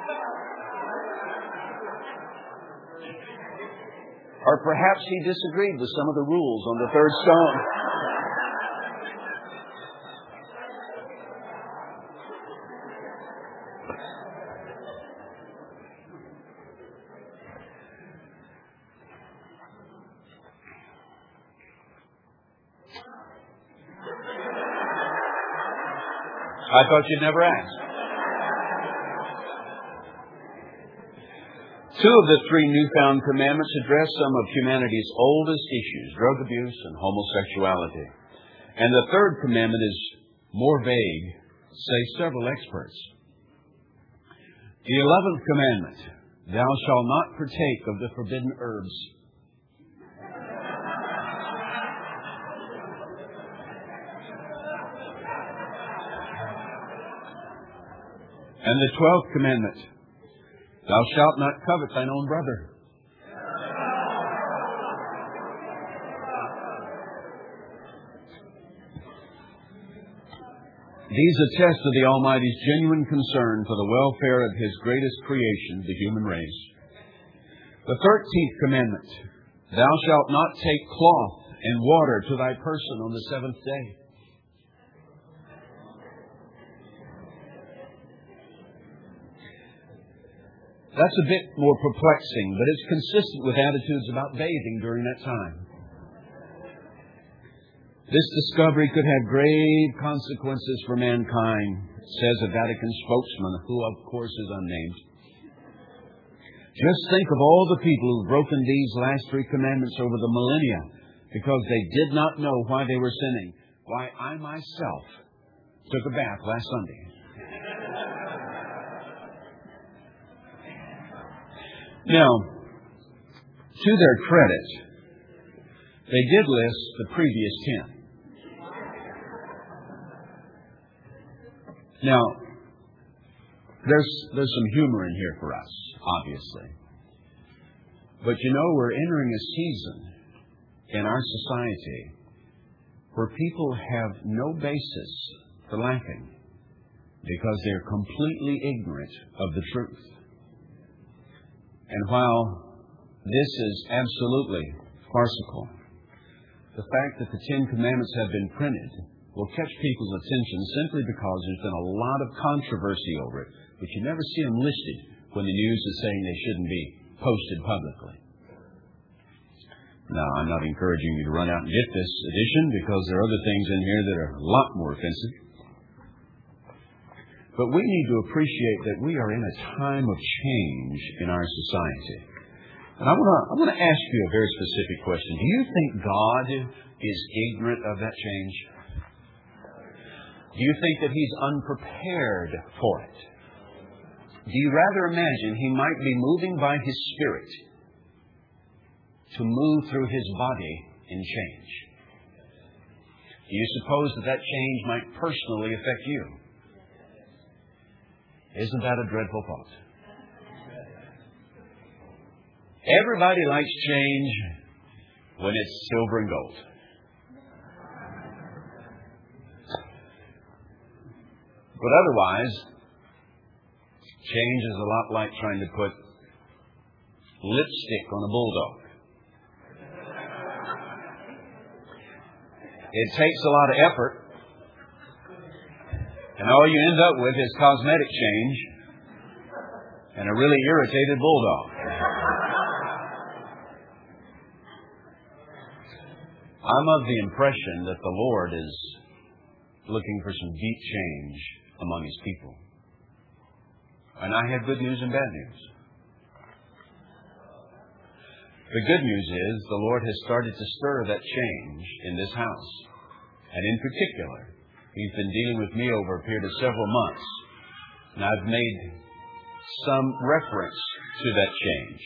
Or perhaps he disagreed with some of the rules on the third stone. I thought you'd never ask. Two of the three newfound commandments address some of humanity's oldest issues, drug abuse and homosexuality. And the third commandment is more vague, say several experts. The 11th commandment, thou shalt not partake of the forbidden herbs. And the 12th commandment, thou shalt not covet thine own brother. These attest to the Almighty's genuine concern for the welfare of His greatest creation, the human race. The 13th commandment, thou shalt not take cloth and water to thy person on the seventh day. That's a bit more perplexing, but it's consistent with attitudes about bathing during that time. This discovery could have grave consequences for mankind, says a Vatican spokesman, who of course is unnamed. Just think of all the people who've broken these last three commandments over the millennia because they did not know why they were sinning. Why, I myself took a bath last Sunday. Now, to their credit, they did list the previous 10. Now, there's some humor in here for us, obviously. But you know, we're entering a season in our society where people have no basis for laughing because they're completely ignorant of the truth. And while this is absolutely farcical, the fact that the 10 Commandments have been printed will catch people's attention simply because there's been a lot of controversy over it, but you never see them listed when the news is saying they shouldn't be posted publicly. Now, I'm not encouraging you to run out and get this edition because there are other things in here that are a lot more offensive. But we need to appreciate that we are in a time of change in our society. And I want to ask you a very specific question. Do you think God is ignorant of that change? Do you think that He's unprepared for it? Do you rather imagine He might be moving by His Spirit to move through His body in change? Do you suppose that change might personally affect you? Isn't that a dreadful thought? Everybody likes change when it's silver and gold. But otherwise, change is a lot like trying to put lipstick on a bulldog. It takes a lot of effort. And all you end up with is cosmetic change and a really irritated bulldog. I'm of the impression that the Lord is looking for some deep change among His people. And I have good news and bad news. The good news is the Lord has started to stir that change in this house. And in particular, He's been dealing with me over a period of several months. And I've made some reference to that change.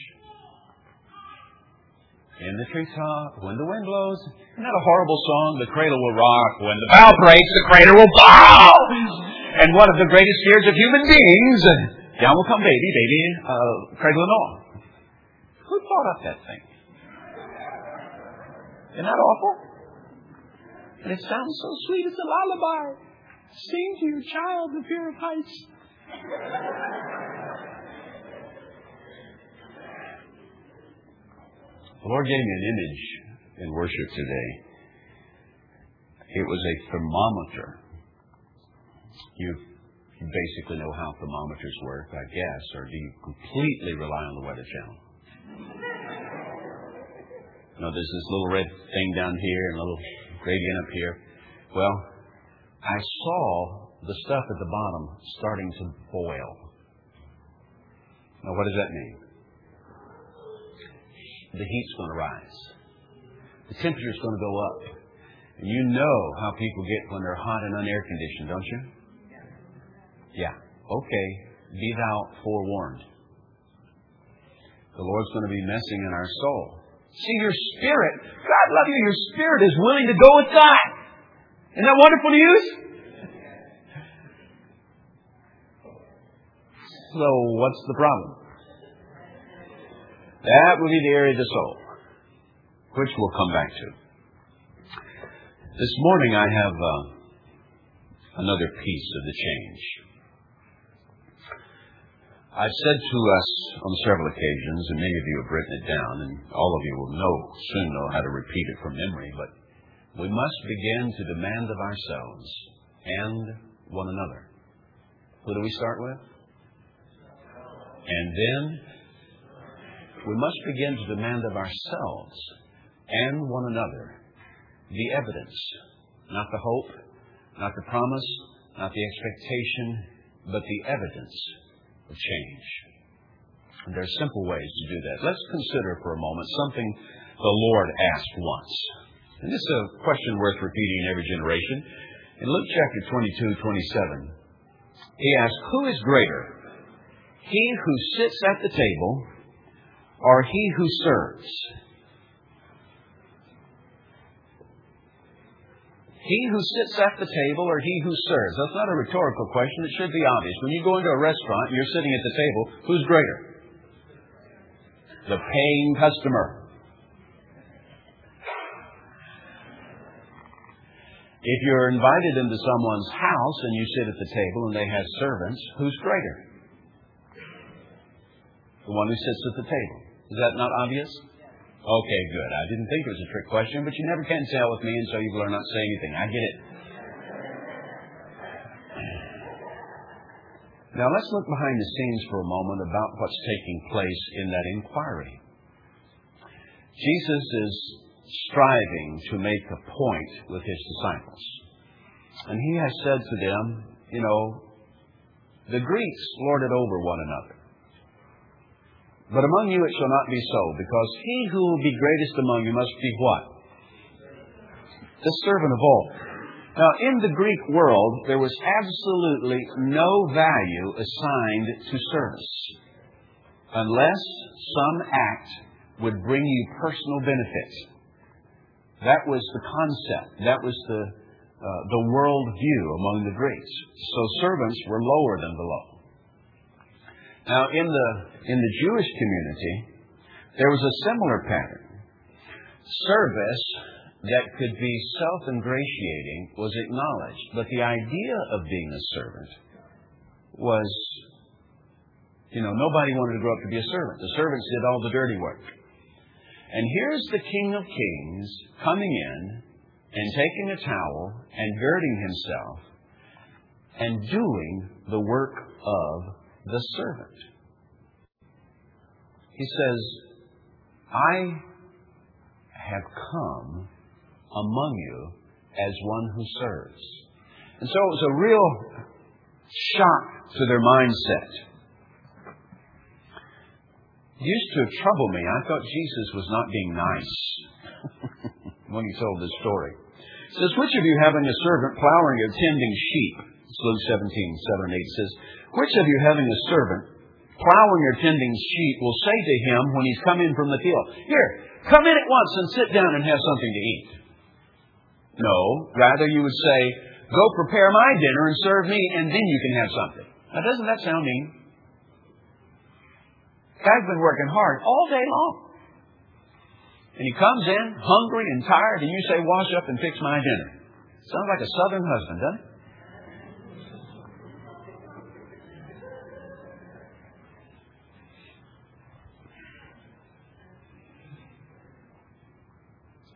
In the treetop, when the wind blows. Isn't that a horrible song? The cradle will rock. When the bough breaks, the cradle will bow. And one of the greatest fears of human beings, down will come baby, cradle and all. Who thought up that thing? Isn't that awful? And it sounds so sweet. It's a lullaby. Sing to your child the fear of heights. The Lord gave me an image in worship today. It was a thermometer. You basically know how thermometers work, I guess, or do you completely rely on the Weather Channel? No, there's this little red thing down here and a little gradient up here. Well, I saw the stuff at the bottom starting to boil. Now, what does that mean? The heat's going to rise. The temperature's going to go up. And you know how people get when they're hot and unair conditioned, don't you? Yeah. Okay. Be thou forewarned. The Lord's going to be messing in our soul. See, your spirit, God love you, your spirit is willing to go with God. Isn't that wonderful news? So, what's the problem? That would be the area of the soul, which we'll come back to. This morning I have another piece of the change. I've said to us on several occasions, and many of you have written it down, and all of you will soon know how to repeat it from memory, but we must begin to demand of ourselves and one another. Who do we start with? And then we must begin to demand of ourselves and one another the evidence, not the hope, not the promise, not the expectation, but the evidence of change. And there are simple ways to do that. Let's consider for a moment something the Lord asked once. And this is a question worth repeating in every generation. In Luke chapter 22:27, He asked, who is greater, he who sits at the table or he who serves? He who sits at the table or he who serves? That's not a rhetorical question. It should be obvious. When you go into a restaurant and you're sitting at the table, who's greater? The paying customer. If you're invited into someone's house and you sit at the table and they have servants, who's greater? The one who sits at the table. Is that not obvious? Okay, good. I didn't think it was a trick question, but you never can tell with me, and so you will not say anything. I get it. Now, let's look behind the scenes for a moment about what's taking place in that inquiry. Jesus is striving to make a point with His disciples. And He has said to them, you know, the Greeks lord it over one another. But among you it shall not be so, because he who will be greatest among you must be what? The servant of all. Now, in the Greek world, there was absolutely no value assigned to service, unless some act would bring you personal benefit. That was the concept. That was the world view among the Greeks. So servants were lower than below. Now, in the Jewish community, there was a similar pattern. Service that could be self-ingratiating was acknowledged, but the idea of being a servant was, nobody wanted to grow up to be a servant. The servants did all the dirty work. And here's the King of Kings coming in and taking a towel and girding himself and doing the work of the servant. He says, I have come among you as one who serves. And so it was a real shock to their mindset. It used to trouble me. I thought Jesus was not being nice when He told this story. It says, which of you having a servant plowing or tending sheep? It's Luke 17:7 and 8. It says, which of you having a servant plowing or tending sheep will say to him when he's come in from the field, here, come in at once and sit down and have something to eat? No, rather you would say, go prepare my dinner and serve me, and then you can have something. Now, doesn't that sound mean? Guy's been working hard all day long. And he comes in hungry and tired, and you say, wash up and fix my dinner. Sounds like a southern husband, doesn't it?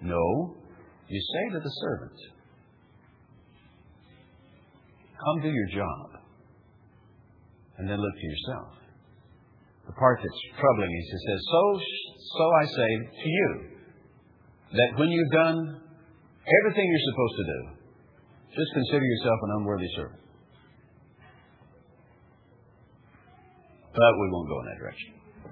No. You say to the servant, come do your job, and then look to yourself. The part that's troubling is he says, so I say to you, that when you've done everything you're supposed to do, just consider yourself an unworthy servant. But we won't go in that direction.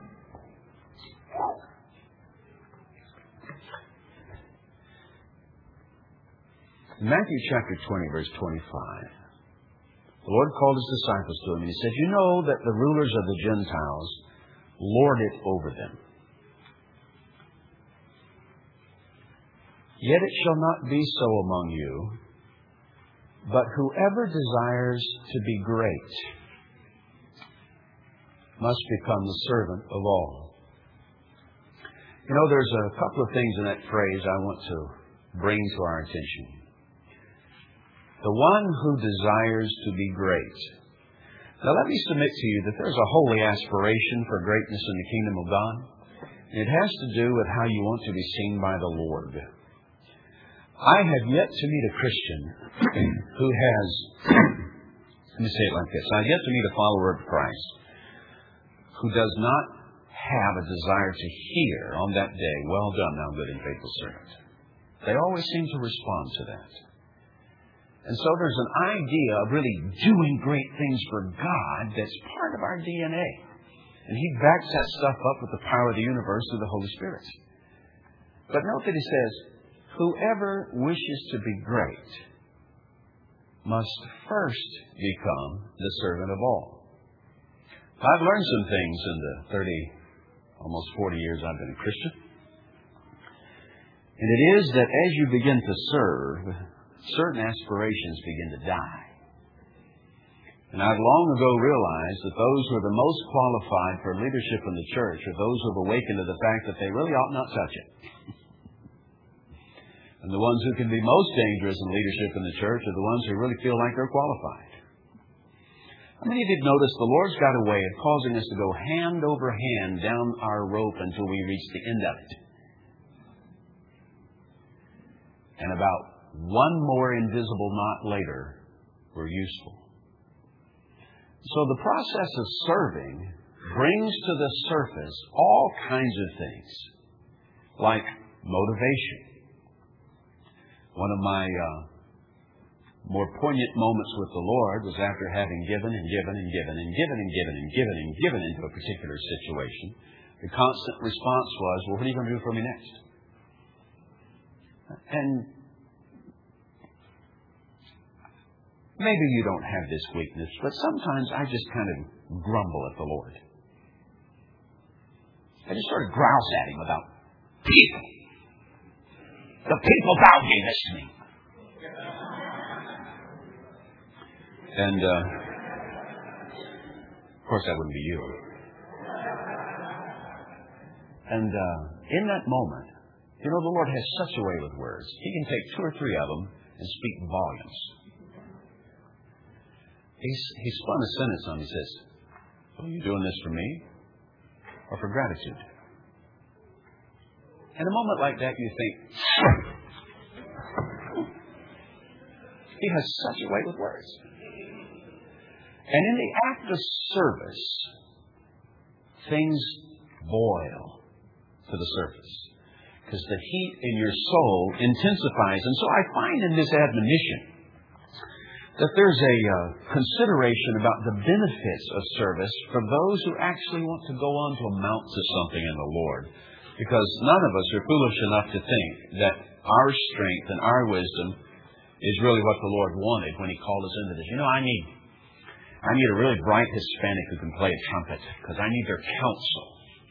In Matthew chapter 20, verse 25, the Lord called His disciples to Him, and He said, you know that the rulers of the Gentiles lord it over them. Yet it shall not be so among you, but whoever desires to be great must become the servant of all. You know, there's a couple of things in that phrase I want to bring to our attention. The one who desires to be great. Now let me submit to you that there's a holy aspiration for greatness in the kingdom of God. It has to do with how you want to be seen by the Lord. I have yet to meet a Christian who has, let me say it like this, I have yet to meet a follower of Christ who does not have a desire to hear on that day, well done, thou good and faithful servant. They always seem to respond to that. And so there's an idea of really doing great things for God that's part of our DNA. And He backs that stuff up with the power of the universe through the Holy Spirit. But note that He says, whoever wishes to be great must first become the servant of all. I've learned some things in the almost 40 years I've been a Christian. And it is that as you begin to serve, certain aspirations begin to die. And I've long ago realized that those who are the most qualified for leadership in the church are those who have awakened to the fact that they really ought not touch it. And the ones who can be most dangerous in leadership in the church are the ones who really feel like they're qualified. How many of you have noticed the Lord's got a way of causing us to go hand over hand down our rope until we reach the end of it? And about one more invisible knot later, we're useful. So the process of serving brings to the surface all kinds of things, like motivation. One of my more poignant moments with the Lord was after having given and given and given and given and given and given and given into a particular situation. The constant response was, well, what are you going to do for me next? And maybe you don't have this weakness, but sometimes I just kind of grumble at the Lord. I just sort of grouse at Him about people. The people thou gavest me. And, of course, that wouldn't be you. And in that moment, you know, the Lord has such a way with words. He can take 2 or 3 of them and speak volumes. He spun a sentence on me. He says, are you doing this for me or for gratitude? In a moment like that, you think, He has such a way with words. And in the act of service, things boil to the surface because the heat in your soul intensifies. And so I find in this admonition that there's a consideration about the benefits of service for those who actually want to go on to amount to something in the Lord. Because none of us are foolish enough to think that our strength and our wisdom is really what the Lord wanted when He called us into this. You know, I need a really bright Hispanic who can play a trumpet because I need their counsel.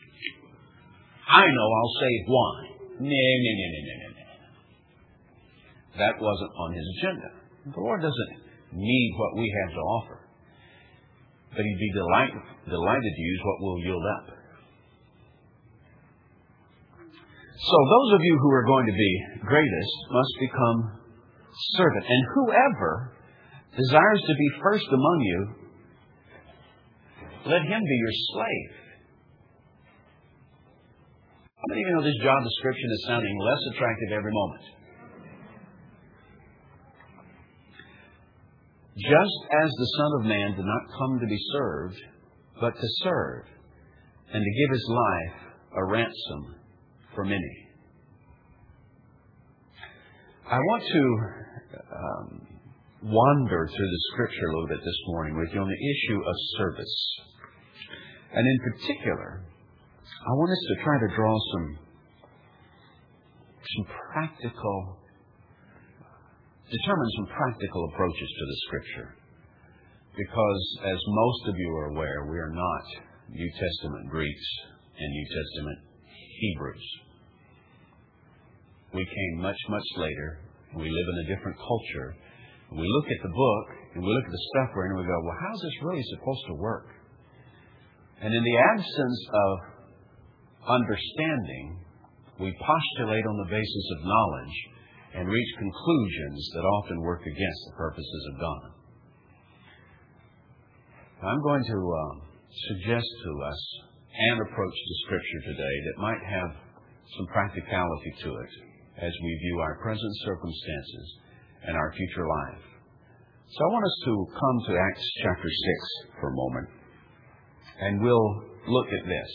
I know I'll save one. No. That wasn't on His agenda. The Lord doesn't need what we have to offer, but He'd be delighted to use what we'll yield up. So those of you who are going to be greatest must become servant. And whoever desires to be first among you, let him be your slave. How many of you know this job description is sounding less attractive every moment? Just as the Son of Man did not come to be served, but to serve, and to give His life a ransom for many. I want to wander through the Scripture a little bit this morning with you on the issue of service. And in particular, I want us to try to draw determine some practical approaches to the Scripture. Because, as most of you are aware, we are not New Testament Greeks and New Testament Hebrews. We came much, much later, and we live in a different culture. And we look at the book, and we look at the stuff we're in, and we go, well, how's this really supposed to work? And in the absence of understanding, we postulate on the basis of knowledge and reach conclusions that often work against the purposes of God. I'm going to suggest to us an approach to Scripture today that might have some practicality to it as we view our present circumstances and our future life. So I want us to come to Acts chapter 6 for a moment, and we'll look at this.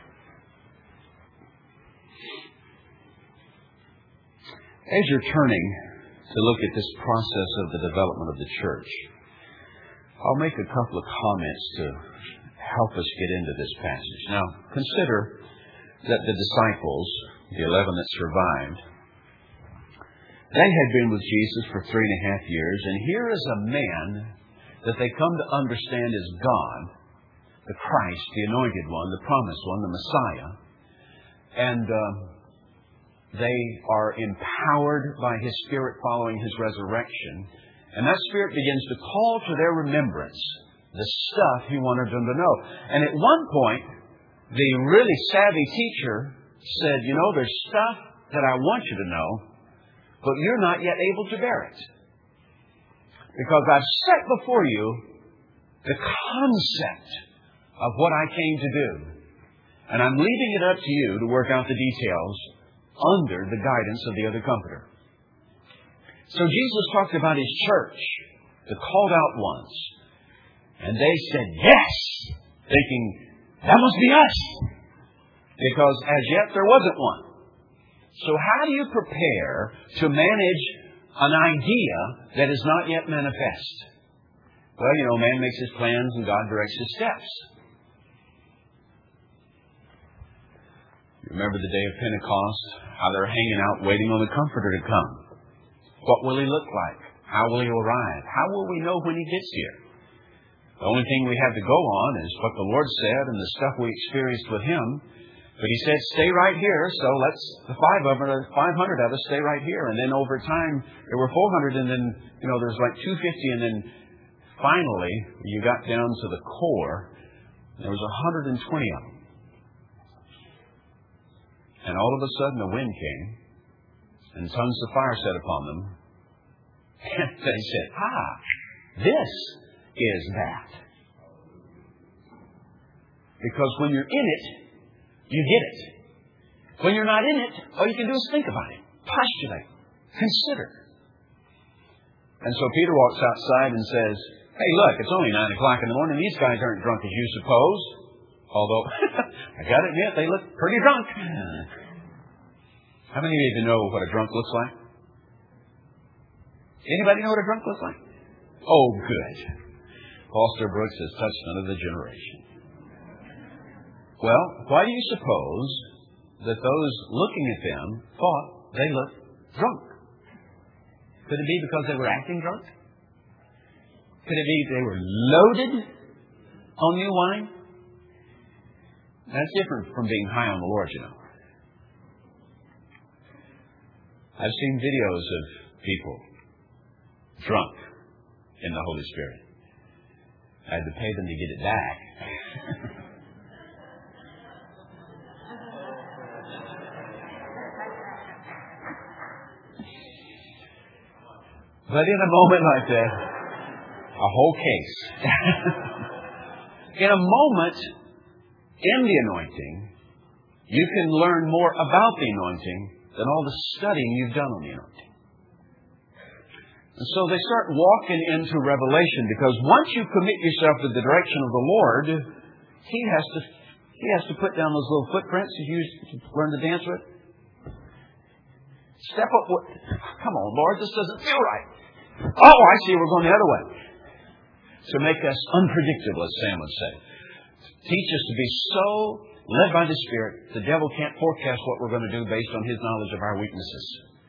As you're turning to look at this process of the development of the church, I'll make a couple of comments to help us get into this passage. Now, consider that the disciples, the 11 that survived, they had been with Jesus for 3.5 years, and here is a man that they come to understand as God, the Christ, the Anointed One, the Promised One, the Messiah, and they are empowered by His Spirit following His resurrection, and that Spirit begins to call to their remembrance the stuff He wanted them to know. And at one point, the really savvy teacher said, you know, there's stuff that I want you to know, but you're not yet able to bear it. Because I've set before you the concept of what I came to do. And I'm leaving it up to you to work out the details under the guidance of the other Comforter. So Jesus talked about His church, the called out ones. And they said, yes, thinking, that must be us. Because as yet there wasn't one. So how do you prepare to manage an idea that is not yet manifest? Well, you know, man makes his plans and God directs his steps. You remember the day of Pentecost, how they're hanging out waiting on the Comforter to come. What will He look like? How will He arrive? How will we know when He gets here? The only thing we have to go on is what the Lord said and the stuff we experienced with Him. But He said, stay right here. So the 500 of us stay right here. And then over time, there were 400, and then, you know, there's like 250. And then finally, you got down to the core, there was 120 of them. And all of a sudden, a wind came, and tongues of fire set upon them. And they said, this is that. Because when you're in it, you get it. When you're not in it, all you can do is think about it, postulate, consider. And so Peter walks outside and says, hey, look, it's only 9 o'clock in the morning. These guys aren't drunk as you suppose. Although, I got to admit, they look pretty drunk. How many of you know what a drunk looks like? Anybody know what a drunk looks like? Oh, good. Foster Brooks has touched another generation. Well, why do you suppose that those looking at them thought they looked drunk? Could it be because they were acting drunk? Could it be they were loaded on new wine? That's different from being high on the Lord, you know. I've seen videos of people drunk in the Holy Spirit. I had to pay them to get it back. But in a moment like that, a whole case. In a moment, in the anointing, You can learn more about the anointing than all the studying you've done on the anointing. And so they start walking into revelation, because once you commit yourself to the direction of the Lord, He has to put down those little footprints you used to learn to dance with. Step up. Come on, Lord, this doesn't feel right. Oh, I see, we're going the other way. To make us unpredictable, as Sam would say. Teach us to be so led by the Spirit, the devil can't forecast what we're going to do based on his knowledge of our weaknesses.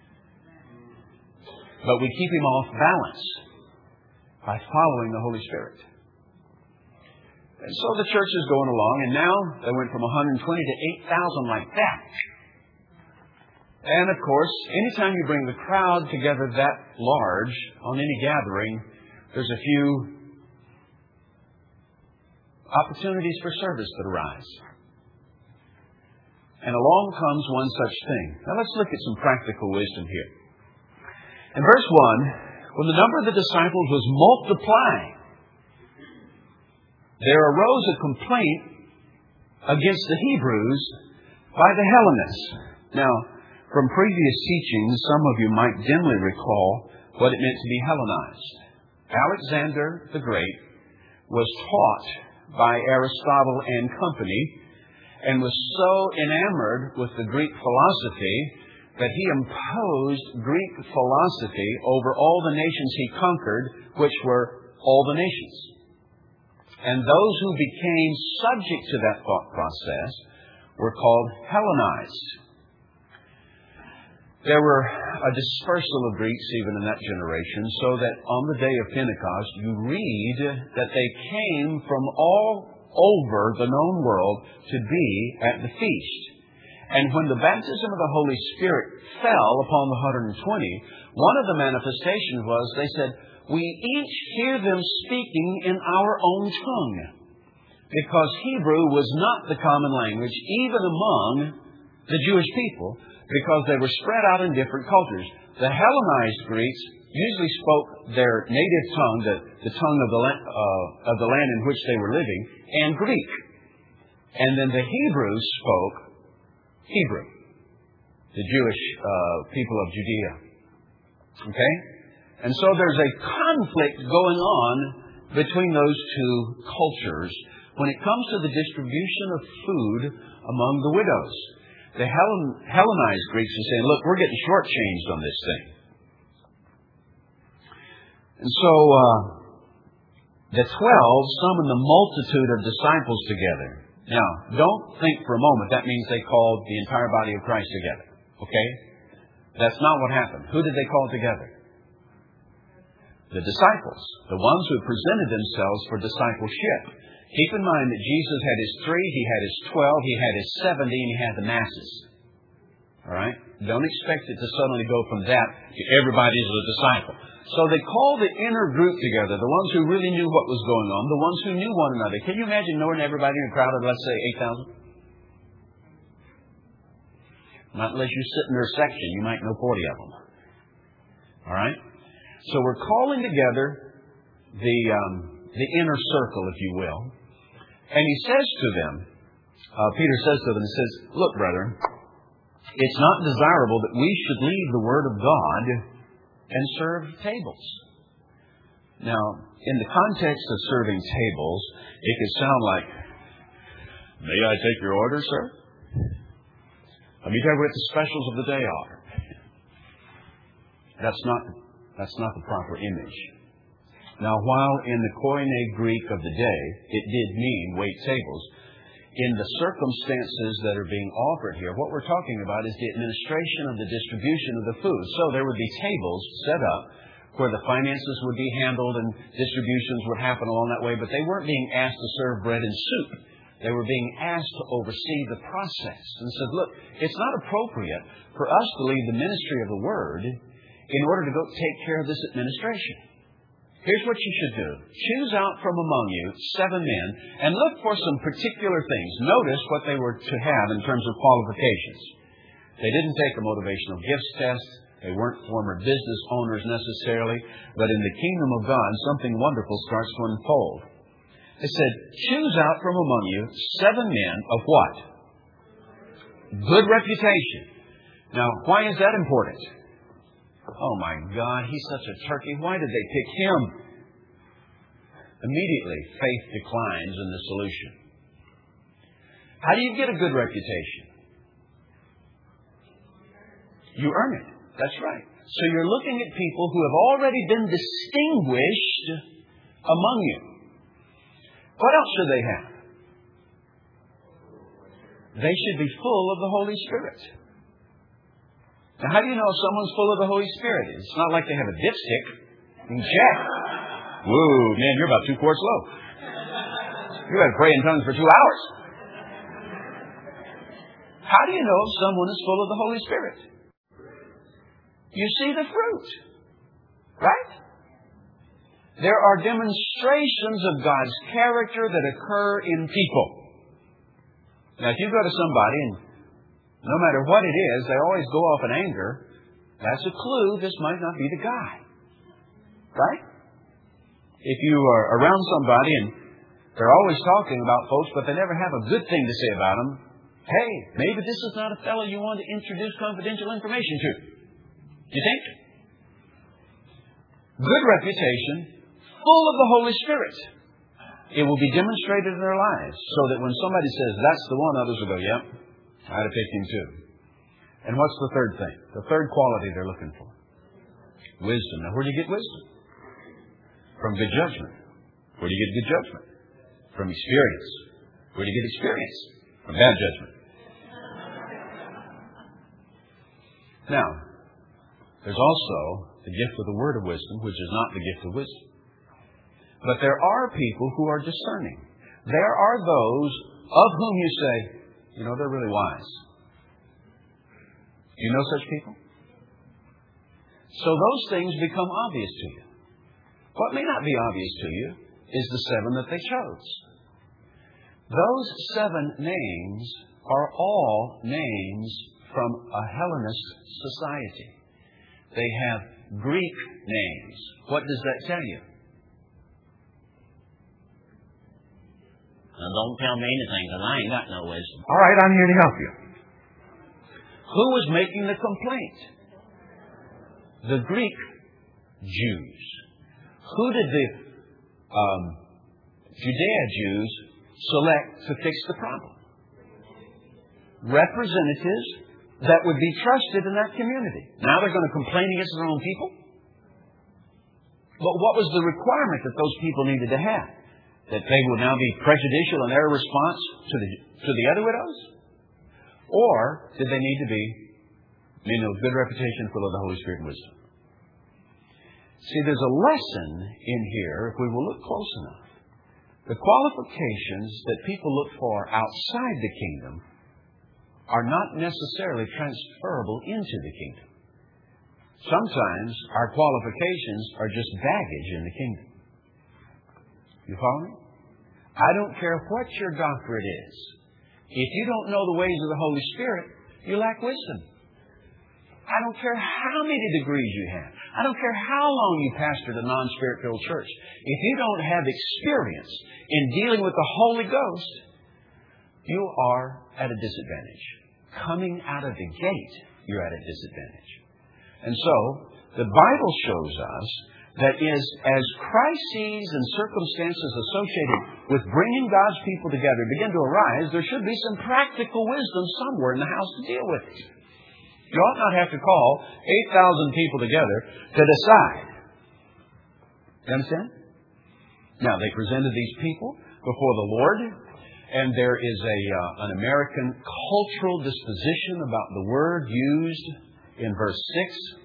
But we keep him off balance by following the Holy Spirit. And so the church is going along, and now they went from 120 to 8,000 like that. And of course, anytime you bring the crowd together that large on any gathering, there's a few opportunities for service that arise. And along comes one such thing. Now let's look at some practical wisdom here. In verse 1, when the number of the disciples was multiplying, there arose a complaint against the Hebrews by the Hellenists. Now, from previous teachings, some of you might dimly recall what it meant to be Hellenized. Alexander the Great was taught by Aristotle and company, and was so enamored with the Greek philosophy that he imposed Greek philosophy over all the nations he conquered, which were all the nations. And those who became subject to that thought process were called Hellenized. There were a dispersal of Greeks even in that generation, so that on the day of Pentecost, you read that they came from all over the known world to be at the feast. And when the baptism of the Holy Spirit fell upon the 120, one of the manifestations was, they said, we each hear them speaking in our own tongue. Because Hebrew was not the common language, even among the Jewish people, because they were spread out in different cultures. The Hellenized Greeks usually spoke their native tongue, the tongue of the land in which they were living, and Greek. And then the Hebrews spoke Hebrew, the Jewish people of Judea. Okay? And so there's a conflict going on between those two cultures when it comes to the distribution of food among the widows. The Hellenized Greeks are saying, look, we're getting shortchanged on this thing. And so the 12 summoned the multitude of disciples together. Now, don't think for a moment that means they called the entire body of Christ together. Okay? That's not what happened. Who did they call together? The disciples. The ones who presented themselves for discipleship. Keep in mind that Jesus had His 3, He had His 12, He had His 70, and He had the masses. All right? Don't expect it to suddenly go from that to everybody's a disciple. So they called the inner group together, the ones who really knew what was going on, the ones who knew one another. Can you imagine knowing everybody in a crowd of, let's say, 8,000? Not unless you sit in their section. You might know 40 of them. All right? So we're calling together the inner circle, if you will. And he says to them, Peter says to them, he says, look, brethren, it's not desirable that we should leave the Word of God and serve tables. Now, in the context of serving tables, it could sound like, may I take your order, sir? Let me tell you what the specials of the day are. That's not the proper image. Now, while in the Koine Greek of the day, it did mean wait tables, in the circumstances that are being offered here, what we're talking about is the administration of the distribution of the food. So there would be tables set up where the finances would be handled and distributions would happen along that way, but they weren't being asked to serve bread and soup. They were being asked to oversee the process and said, look, it's not appropriate for us to leave the ministry of the Word in order to go take care of this administration. Here's what you should do. Choose out from among you 7 men and look for some particular things. Notice what they were to have in terms of qualifications. They didn't take a motivational gifts test. They weren't former business owners necessarily. But in the kingdom of God, something wonderful starts to unfold. They said, choose out from among you 7 men of what? Good reputation. Now, why is that important? Oh my God, he's such a turkey. Why did they pick him? Immediately, faith declines in the solution. How do you get a good reputation? You earn it. That's right. So you're looking at people who have already been distinguished among you. What else should they have? They should be full of the Holy Spirit. Now, how do you know if someone's full of the Holy Spirit? It's not like they have a dipstick. You can check. Whoa, man, you're about 2 quarts low. You had to pray in tongues for 2 hours. How do you know if someone is full of the Holy Spirit? You see the fruit. Right? There are demonstrations of God's character that occur in people. Now, if you go to somebody and no matter what it is, they always go off in anger, that's a clue this might not be the guy. Right? If you are around somebody and they're always talking about folks, but they never have a good thing to say about them, hey, maybe this is not a fellow you want to introduce confidential information to. Do you think? Good reputation, full of the Holy Spirit. It will be demonstrated in their lives so that when somebody says, that's the one, others will go, yep, I'd have picked him too. And what's the third thing? The third quality they're looking for? Wisdom. Now, where do you get wisdom? From good judgment. Where do you get good judgment? From experience. Where do you get experience? From bad judgment. Now, there's also the gift of the word of wisdom, which is not the gift of wisdom. But there are people who are discerning. There are those of whom you say, you know, they're really wise. Do you know such people? So those things become obvious to you. What may not be obvious to you is the 7 that they chose. Those 7 names are all names from a Hellenist society. They have Greek names. What does that tell you? Now, don't tell me anything, because I ain't got no wisdom. All right, I'm here to help you. Who was making the complaint? The Greek Jews. Who did the Judea Jews select to fix the problem? Representatives that would be trusted in that community. Now they're going to complain against their own people? But what was the requirement that those people needed to have? That they would now be prejudicial in their response to the other widows? Or did they need to be men of good reputation, full of the Holy Spirit and wisdom? See, there's a lesson in here, if we will look close enough. The qualifications that people look for outside the kingdom are not necessarily transferable into the kingdom. Sometimes our qualifications are just baggage in the kingdom. You follow me? I don't care what your doctorate is. If you don't know the ways of the Holy Spirit, you lack wisdom. I don't care how many degrees you have. I don't care how long you pastored a non-Spirit-filled church. If you don't have experience in dealing with the Holy Ghost, you are at a disadvantage. Coming out of the gate, you're at a disadvantage. And so, the Bible shows us that as crises and circumstances associated with bringing God's people together begin to arise, there should be some practical wisdom somewhere in the house to deal with it. You ought not have to call 8,000 people together to decide. You understand? Now, they presented these people before the Lord, and there is an American cultural disposition about the word used in verse 6.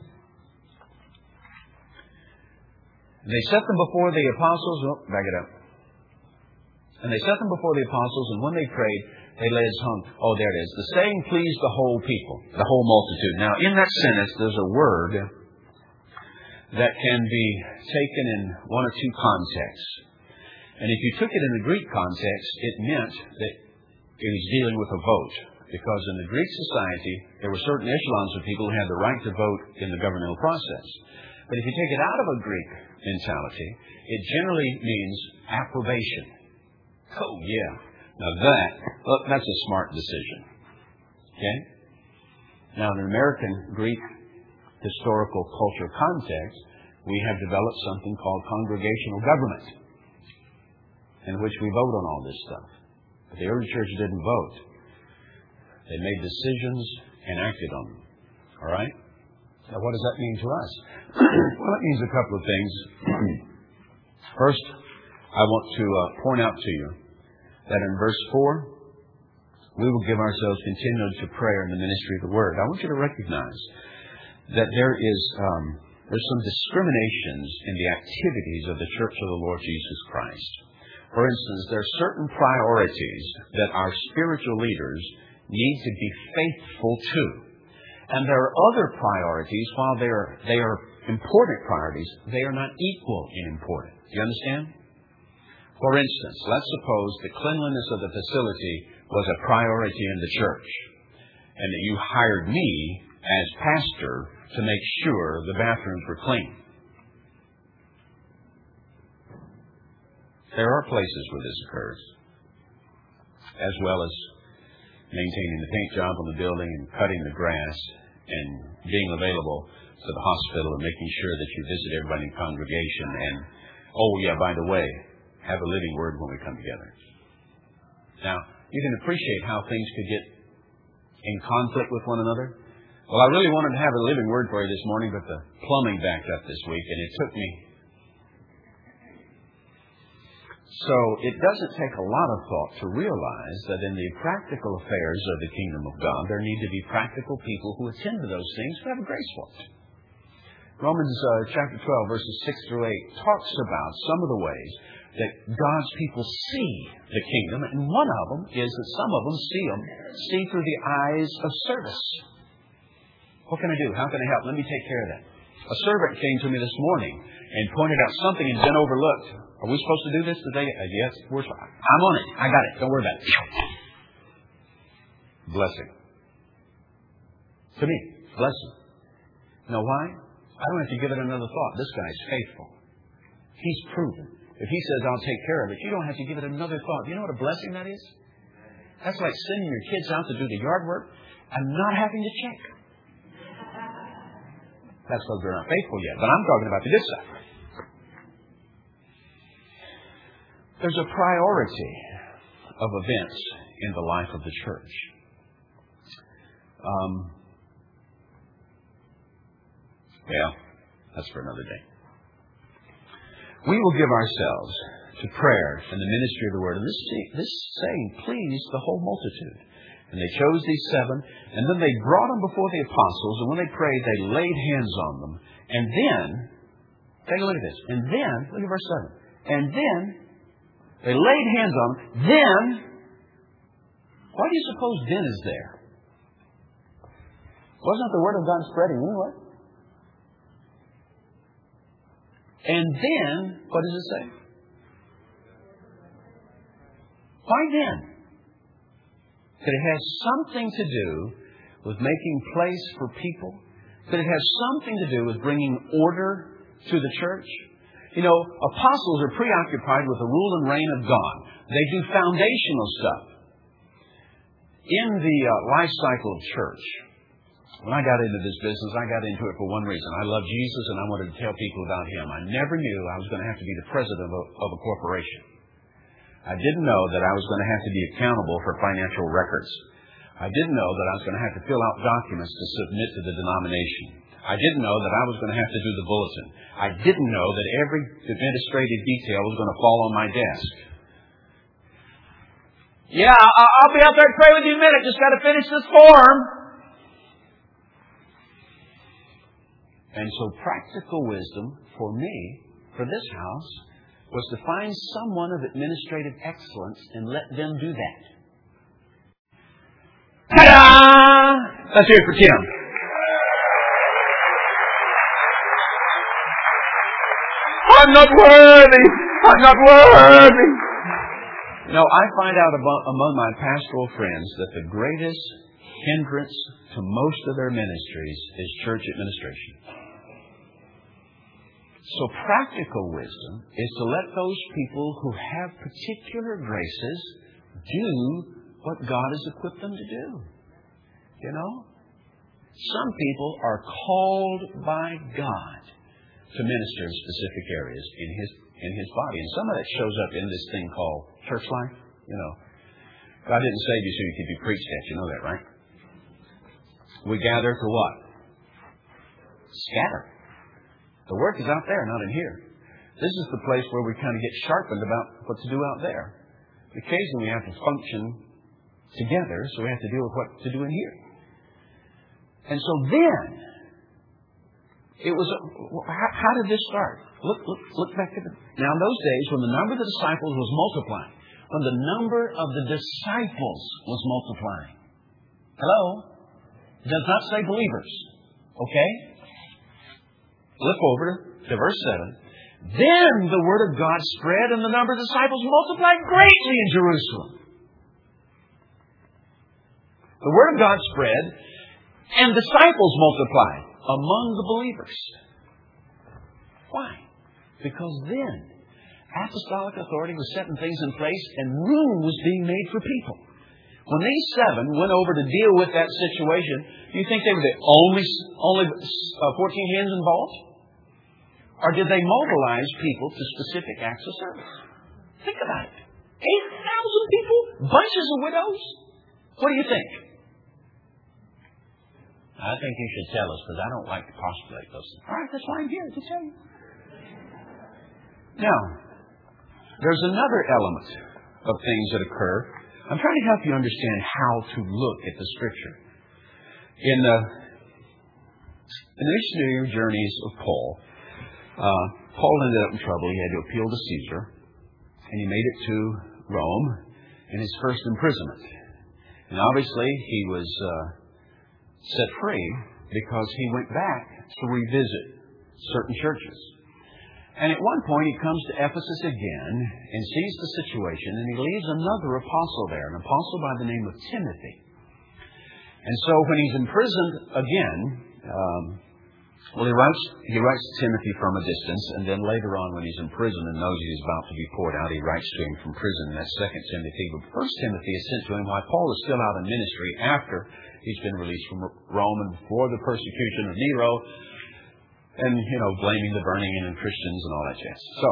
They set them before the apostles. Oh, back it up. And they set them before the apostles, and when they prayed, they laid his tongue. Oh, there it is. The saying pleased the whole people, the whole multitude. Now, in that sentence, there's a word that can be taken in one or two contexts. And if you took it in the Greek context, it meant that it was dealing with a vote. Because in the Greek society, there were certain echelons of people who had the right to vote in the governmental process. But if you take it out of a Greek mentality, it generally means approbation. Oh, yeah. Now that's a smart decision. Okay? Now, in an American Greek historical culture context, we have developed something called congregational government, in which we vote on all this stuff. But the early church didn't vote. They made decisions and acted on them. All right? Now, what does that mean to us? Well, it means a couple of things. First, I want to point out to you that in verse 4, we will give ourselves continually to prayer in the ministry of the Word. I want you to recognize that there's some discriminations in the activities of the Church of the Lord Jesus Christ. For instance, there are certain priorities that our spiritual leaders need to be faithful to. And there are other priorities, while they are important priorities, they are not equal in importance. Do you understand? For instance, let's suppose the cleanliness of the facility was a priority in the church, and that you hired me as pastor to make sure the bathrooms were clean. There are places where this occurs, as well as maintaining the paint job on the building and cutting the grass and being available to the hospital and making sure that you visit everybody in congregation. And, oh yeah, by the way, have a living word when we come together. Now, you can appreciate how things could get in conflict with one another. Well, I really wanted to have a living word for you this morning, but the plumbing backed up this week, and it took me. So it doesn't take a lot of thought to realize that in the practical affairs of the kingdom of God, there need to be practical people who attend to those things who have a grace for it. Romans chapter 12, verses 6 through 8 talks about some of the ways that God's people see the kingdom, and one of them is that some of them see through the eyes of service. What can I do? How can I help? Let me take care of that. A servant came to me this morning and pointed out something had been overlooked. Are we supposed to do this today? Yes, I'm on it. I got it. Don't worry about it. Blessing. To me, blessing. You know why? I don't have to give it another thought. This guy's faithful. He's proven. If he says, I'll take care of it, you don't have to give it another thought. You know what a blessing that is? That's like sending your kids out to do the yard work and not having to check. That's because they're not faithful yet. But I'm talking about the good side. There's a priority of events in the life of the church. Well, that's for another day. We will give ourselves to prayer and the ministry of the Word. And this saying pleased the whole multitude. And they chose these 7, and then they brought them before the apostles, and when they prayed, they laid hands on them. And then, take a look at this. And then, look at verse 7. And then, they laid hands on them. Then, why do you suppose then is there? Wasn't the Word of God spreading anyway? And then, what does it say? Why then? That it has something to do with making place for people. That it has something to do with bringing order to the church. You know, apostles are preoccupied with the rule and reign of God. They do foundational stuff. In the life cycle of church, when I got into this business, I got into it for one reason. I love Jesus and I wanted to tell people about Him. I never knew I was going to have to be the president of a corporation. I didn't know that I was going to have to be accountable for financial records. I didn't know that I was going to have to fill out documents to submit to the denomination. I didn't know that I was going to have to do the bulletin. I didn't know that every administrative detail was going to fall on my desk. Yeah, I'll be out there to pray with you in a minute. Just got to finish this form. And so practical wisdom for me, for this house, was to find someone of administrative excellence and let them do that. Ta-da! Let's hear it for Tim. I'm not worthy. I'm not worthy. You know, I find out among my pastoral friends that the greatest hindrance to most of their ministries is church administration. So practical wisdom is to let those people who have particular graces do what God has equipped them to do. You know? Some people are called by God to minister in specific areas in His body. And some of that shows up in this thing called church life. You know, God didn't save you so you could be preached at. You know that, right? We gather to what? Scatter. The work is out there, not in here. This is the place where we kind of get sharpened about what to do out there. Occasionally we have to function together, so we have to deal with what to do in here. And so then, it was, how did this start? Look back at it. Now in those days, when the number of the disciples was multiplying, when the number of the disciples was multiplying. Hello? It does not say believers. Okay? Look over to verse 7. Then the word of God spread and the number of disciples multiplied greatly in Jerusalem. The word of God spread and disciples multiplied among the believers. Why? Because then apostolic authority was setting things in place and room was being made for people. When these 7 went over to deal with that situation, do you think they were the only 14 hands involved? Or did they mobilize people to specific acts of service? Think about it. 8,000 people? Bunches of widows? What do you think? I think you should tell us, because I don't like to postulate those things. All right, that's why I'm here to tell you. Now, there's another element of things that occur. I'm trying to help you understand how to look at the Scripture. In the missionary journeys of Paul, Paul ended up in trouble. He had to appeal to Caesar, and he made it to Rome in his first imprisonment. And obviously, he was set free because he went back to revisit certain churches. And at one point, he comes to Ephesus again and sees the situation, and he leaves another apostle there, an apostle by the name of Timothy. And so when he's imprisoned again, he writes to Timothy from a distance, and then later on when he's in prison and knows he's about to be poured out, he writes to him from prison. That's 2 Timothy. But 1 Timothy is sent to him while Paul is still out in ministry after he's been released from Rome and before the persecution of Nero, and, blaming the burning in Christians and all that jazz. So,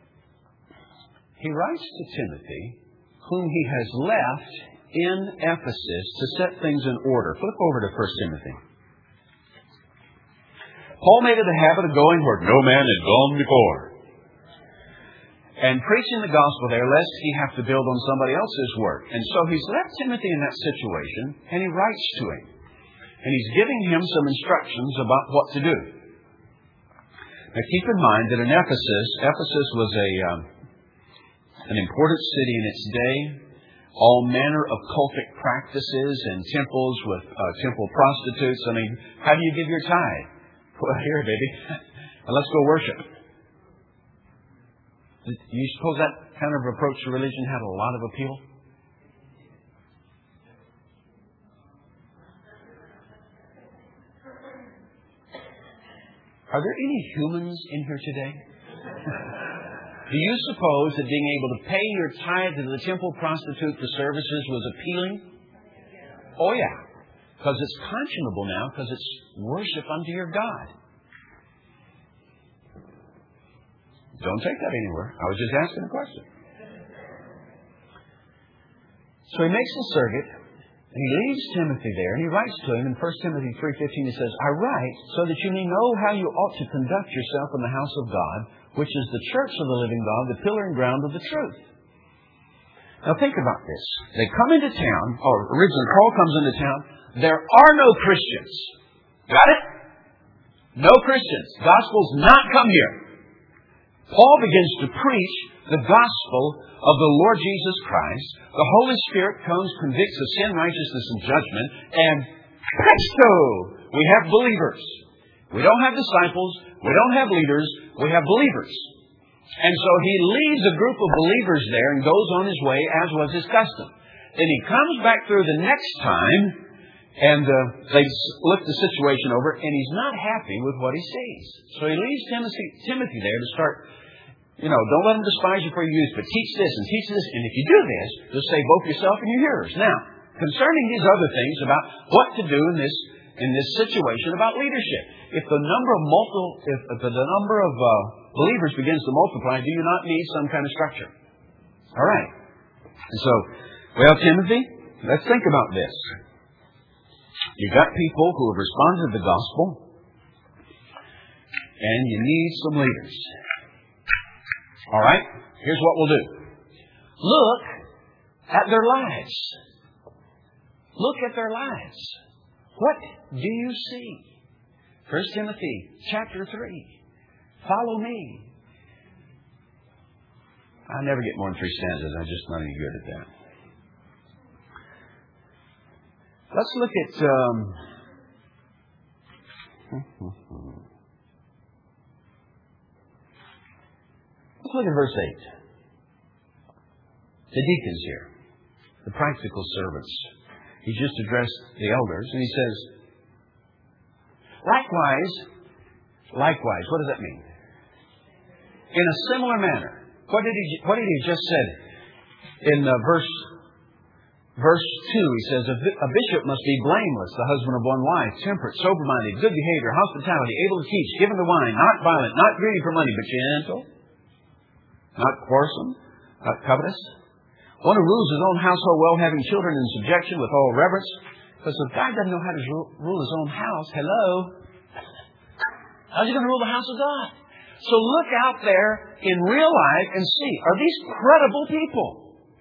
he writes to Timothy, whom he has left in Ephesus to set things in order. Flip over to 1 Timothy. Paul made it a habit of going where no man had gone before, and preaching the gospel there, lest he have to build on somebody else's work. And so he's left Timothy in that situation, and he writes to him. And he's giving him some instructions about what to do. Now keep in mind that in Ephesus was an important city in its day. All manner of cultic practices and temples with temple prostitutes. I mean, how do you give your tithe? Well, here, baby. And let's go worship. Do you suppose that kind of approach to religion had a lot of appeal? Are there any humans in here today? Do you suppose that being able to pay your tithe to the temple prostitute for services was appealing? Oh, yeah. Because it's conscionable now, because it's worship unto your God. Don't take that anywhere. I was just asking a question. So he makes the circuit, and he leaves Timothy there, and he writes to him in 1 Timothy 3:15. He says, I write so that you may know how you ought to conduct yourself in the house of God, which is the church of the living God, the pillar and ground of the truth. Now think about this. They come into town, or originally Paul comes into town. There are no Christians. Got it? No Christians. Gospel's not come here. Paul begins to preach the gospel of the Lord Jesus Christ. The Holy Spirit comes, convicts of sin, righteousness, and judgment. And presto! We have believers. We don't have disciples. We don't have leaders. We have believers. And so he leaves a group of believers there and goes on his way, as was his custom. Then he comes back through the next time, and they look the situation over, and he's not happy with what he sees. So he leaves Timothy there to start, don't let them despise you for your youth, but teach this and teach this. And if you do this, you'll save both yourself and your hearers. Now, concerning these other things about what to do in this situation about leadership. If the number of believers begins to multiply, do you not need some kind of structure? All right. And so, well, Timothy, let's think about this. You've got people who have responded to the gospel, and you need some leaders. All right? Here's what we'll do. Look at their lives. Look at their lives. What do you see? 1 Timothy chapter 3. Follow me. I never get more than 3 stanzas. I'm just not any good at that. Let's look at... let's look at verse 8. The deacons here. The practical servants. He just addressed the elders, and he says, likewise, what does that mean? In a similar manner. What did he just said? In verse 2, he says, a bishop must be blameless, the husband of one wife, temperate, sober-minded, good behavior, hospitality, able to teach, given to wine, not violent, not greedy for money, but gentle, not quarrelsome, not covetous. One who rules his own household well, having children in subjection with all reverence. Because if God doesn't know how to rule his own house, hello, how's he going to rule the house of God? So look out there in real life and see, are these credible people?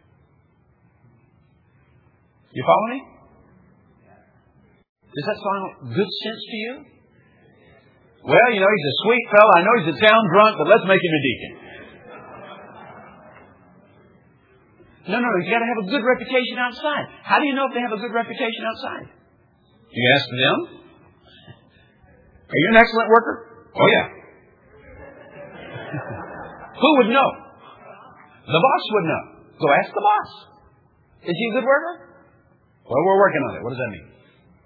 You follow me? Does that sound good sense to you? Well, you know, he's a sweet fellow. I know he's a town drunk, but let's make him a deacon. No, he's got to have a good reputation outside. How do you know if they have a good reputation outside? You ask them. Are you an excellent worker? Oh, yeah. Who would know? The boss would know. So ask the boss. Is he a good worker? Well, we're working on it. What does that mean?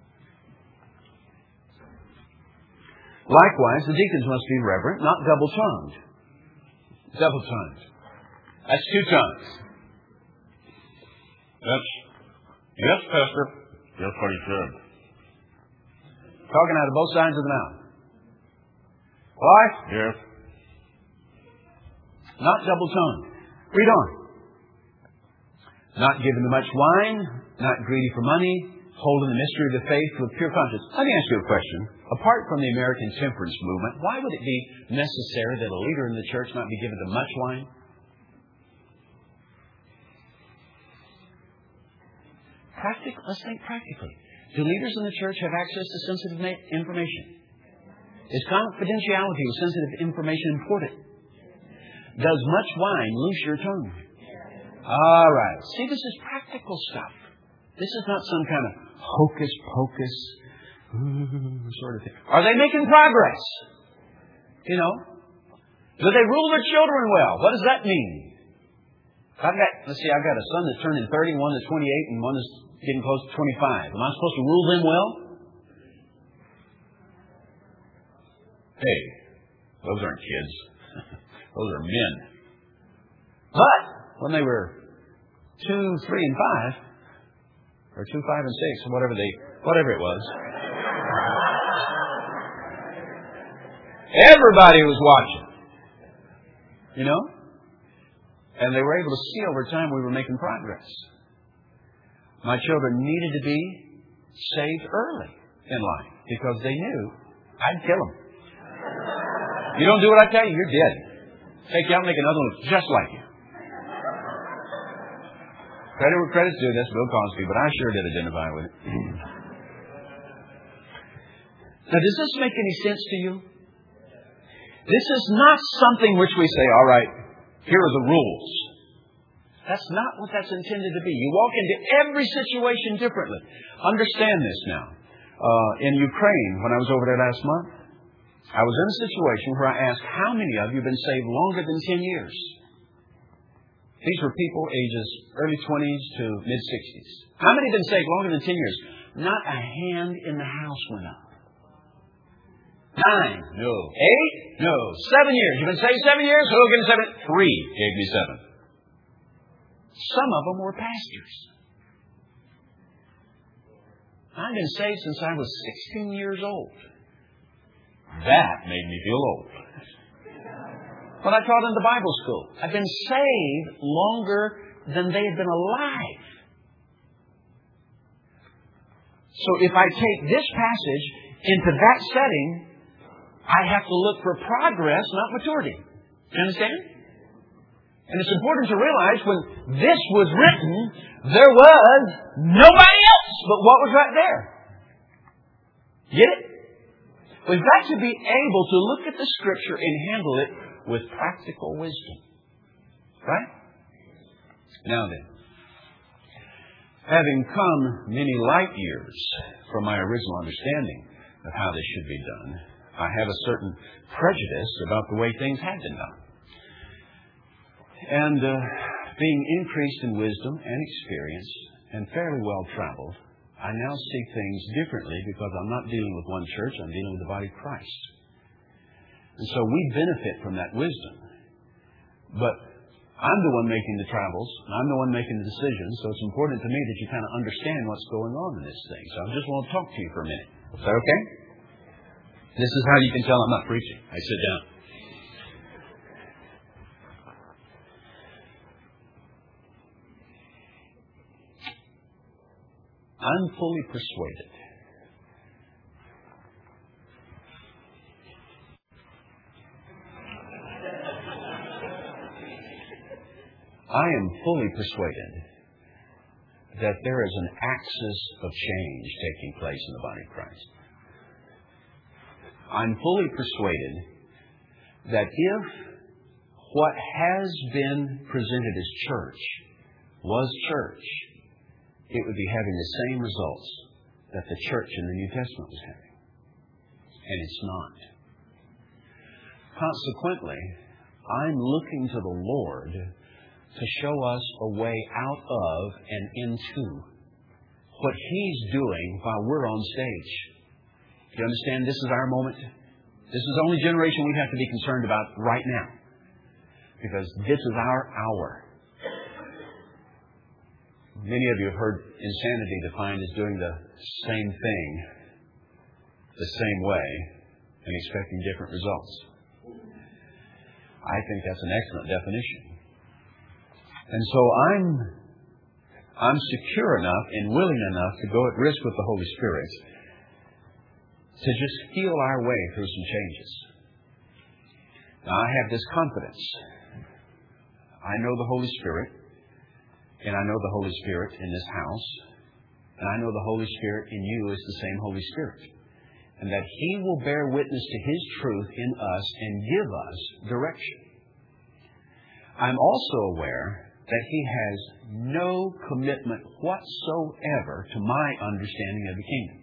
Likewise, the deacons must be reverent, not double-tongued. Double-tongued. That's 2 tongues. Yes, Pastor. That's what he said. Talking out of both sides of the mouth. Why? Yes. Not double-tongued. Read on. Not given to much wine, not greedy for money, holding the mystery of the faith with pure conscience. Let me ask you a question. Apart from the American temperance movement, why would it be necessary that a leader in the church not be given to much wine? Let's think practically. Do leaders in the church have access to sensitive information? Is confidentiality with sensitive information important? Does much wine loose your tongue? All right. See, this is practical stuff. This is not some kind of hocus-pocus sort of thing. Are they making progress? You know? Do they rule their children well? What does that mean? I've got a son that's turning 30, one that's 28, and one is getting close to 25. Am I supposed to rule them well? Hey, those aren't kids. Those are men. But when they were 2, 3, and 5, or 2, 5, and 6, whatever it was, everybody was watching. You know? And they were able to see over time we were making progress. My children needed to be saved early in life because they knew I'd kill them. You don't do what I tell you, you're dead. Take you out and make another one just like you. Credit where credit's due, that's Bill Cosby, but I sure did identify with it. Now, does this make any sense to you? This is not something which we say, all right, here are the rules. That's not what that's intended to be. You walk into every situation differently. Understand this now. In Ukraine, when I was over there last month, I was in a situation where I asked, how many of you have been saved longer than 10 years? These were people ages early 20s to mid-60s. How many have been saved longer than 10 years? Not a hand in the house went up. 9. No. 8. No. 7 years. You've been saved 7 years? Who will give me 7? 3 gave me 7. Some of them were pastors. I've been saved since I was 16 years old. That made me feel old. When I taught in the Bible school, I've been saved longer than they had been alive. So if I take this passage into that setting, I have to look for progress, not maturity. Do you understand? And it's important to realize when this was written, there was nobody else but what was right there. Get it? We've got to be able to look at the Scripture and handle it with practical wisdom. Right? Now then, having come many light years from my original understanding of how this should be done, I have a certain prejudice about the way things had been done. And being increased in wisdom and experience and fairly well traveled, I now see things differently because I'm not dealing with one church, I'm dealing with the body of Christ. And so we benefit from that wisdom. But I'm the one making the travels, and I'm the one making the decisions, so it's important to me that you kind of understand what's going on in this thing. So I just want to talk to you for a minute. Is that okay? This is how you can tell I'm not preaching. I sit down. I'm fully persuaded that there is an axis of change taking place in the body of Christ. I'm fully persuaded that if what has been presented as church was church, it would be having the same results that the church in the New Testament was having. And it's not. Consequently, I'm looking to the Lord to show us a way out of and into what He's doing while we're on stage. Do you understand? This is our moment. This is the only generation we have to be concerned about right now. Because this is our hour. Many of you have heard insanity defined as doing the same thing the same way and expecting different results. I think that's an excellent definition. And so I'm secure enough and willing enough to go at risk with the Holy Spirit to just feel our way through some changes. Now, I have this confidence. I know the Holy Spirit, and I know the Holy Spirit in this house, and I know the Holy Spirit in you is the same Holy Spirit, and that He will bear witness to His truth in us and give us direction. I'm also aware that He has no commitment whatsoever to my understanding of the kingdom.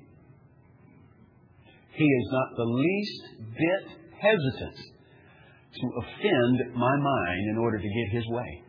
He is not the least bit hesitant to offend my mind in order to get His way.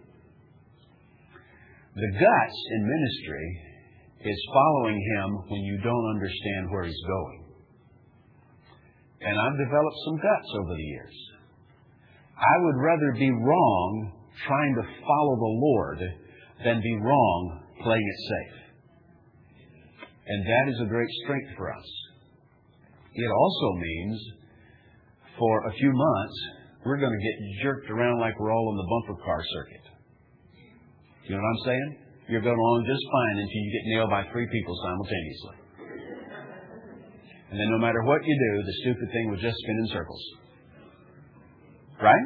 The guts in ministry is following Him when you don't understand where He's going. And I've developed some guts over the years. I would rather be wrong trying to follow the Lord than be wrong playing it safe. And that is a great strength for us. It also means for a few months, we're going to get jerked around like we're all on the bumper car circuit. You know what I'm saying? You're going along just fine until you get nailed by 3 people simultaneously. And then no matter what you do, the stupid thing will just spin in circles. Right?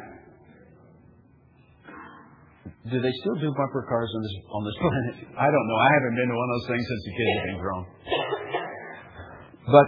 Do they still do bumper cars on this planet? I don't know. I haven't been to one of those things since the kids have been grown. But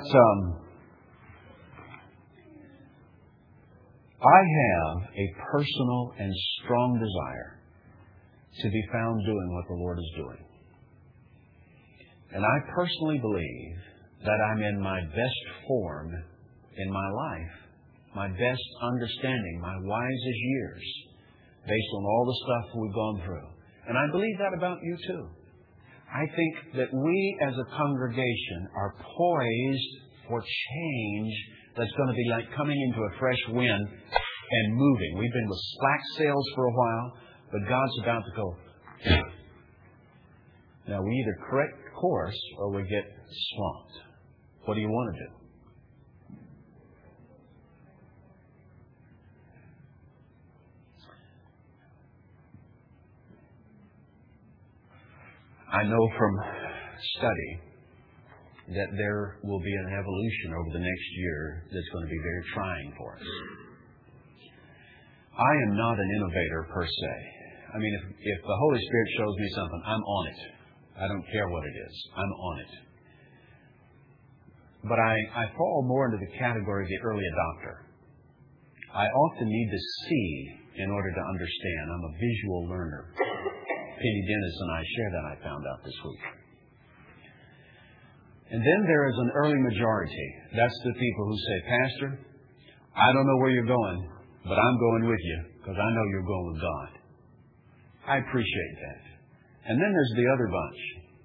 I have a personal and strong desire to be found doing what the Lord is doing. And I personally believe that I'm in my best form in my life, my best understanding, my wisest years, based on all the stuff we've gone through. And I believe that about you too. I think that we as a congregation are poised for change that's going to be like coming into a fresh wind and moving. We've been with slack sails for a while, but God's about to go. Now, we either correct course or we get swamped. What do you want to do? I know from study that there will be an evolution over the next year that's going to be very trying for us. I am not an innovator per se. I mean, if the Holy Spirit shows me something, I'm on it. I don't care what it is. I'm on it. But I fall more into the category of the early adopter. I often need to see in order to understand. I'm a visual learner. Penny Dennis and I share that, I found out this week. And then there is an early majority. That's the people who say, Pastor, I don't know where you're going, but I'm going with you because I know you're going with God. I appreciate that. And then there's the other bunch.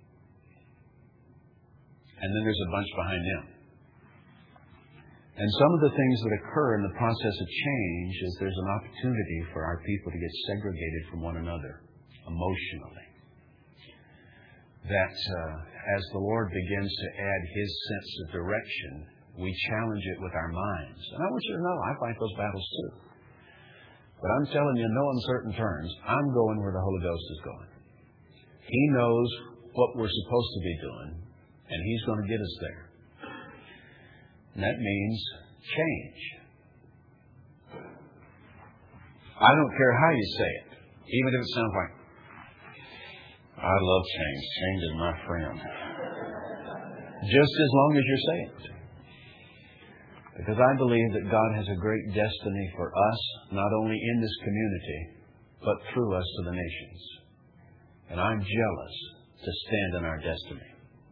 And then there's a bunch behind them. And some of the things that occur in the process of change is there's an opportunity for our people to get segregated from one another emotionally. That as the Lord begins to add His sense of direction, we challenge it with our minds. And I want you to know, I fight those battles too. But I'm telling you in no uncertain terms, I'm going where the Holy Ghost is going. He knows what we're supposed to be doing, and He's going to get us there. And that means change. I don't care how you say it, even if it sounds like, I love change. Change is my friend. Just as long as you're saved. Because I believe that God has a great destiny for us, not only in this community, but through us to the nations. And I'm jealous to stand in our destiny.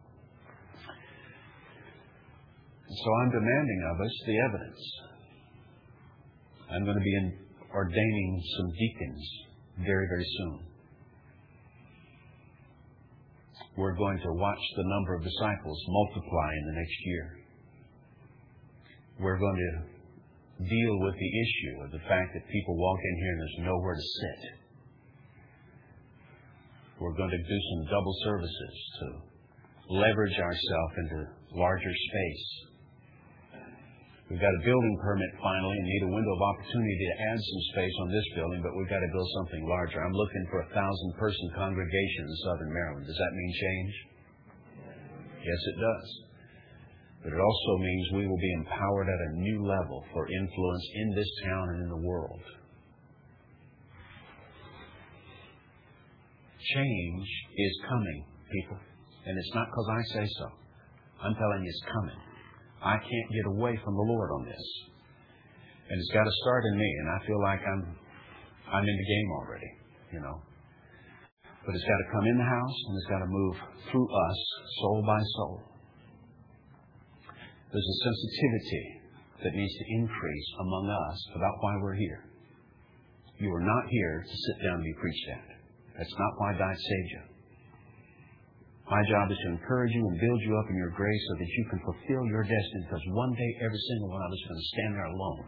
And so I'm demanding of us the evidence. I'm going to be ordaining some deacons very, very soon. We're going to watch the number of disciples multiply in the next year. We're going to deal with the issue of the fact that people walk in here and there's nowhere to sit. We're going to do some double services to leverage ourselves into larger space. We've got a building permit finally and need a window of opportunity to add some space on this building, but we've got to build something larger. I'm looking for a 1,000-person congregation in Southern Maryland. Does that mean change? Yes, it does. But it also means we will be empowered at a new level for influence in this town and in the world. Change is coming, people. And it's not because I say so. I'm telling you it's coming. I can't get away from the Lord on this. And it's got to start in me. And I feel like I'm in the game already, you know. But it's got to come in the house and it's got to move through us, soul by soul. There's a sensitivity that needs to increase among us about why we're here. You are not here to sit down and be preached at. That's not why God saved you. My job is to encourage you and build you up in your grace so that you can fulfill your destiny, because one day every single one of us is going to stand there alone.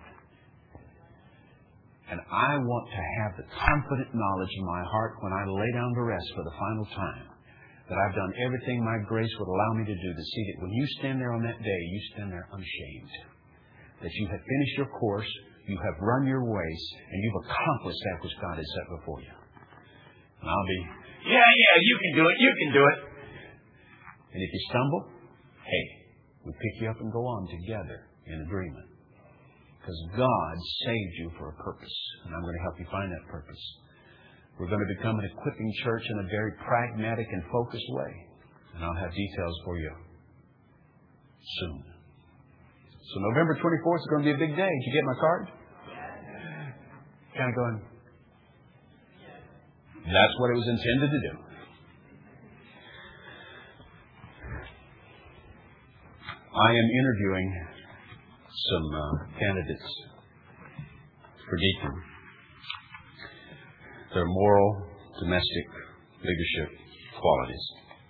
And I want to have the confident knowledge in my heart when I lay down to rest for the final time that I've done everything my grace would allow me to do, to see that when you stand there on that day, you stand there unashamed. That you have finished your course, you have run your race, and you've accomplished that which God has set before you. And I'll be, yeah, you can do it, you can do it. And if you stumble, hey, we pick you up and go on together in agreement. Because God saved you for a purpose. And I'm going to help you find that purpose. We're going to become an equipping church in a very pragmatic and focused way. And I'll have details for you soon. So November 24th is going to be a big day. Did you get my card? Kind of going, that's what it was intended to do. I am interviewing some candidates for deacon. Their moral, domestic leadership qualities.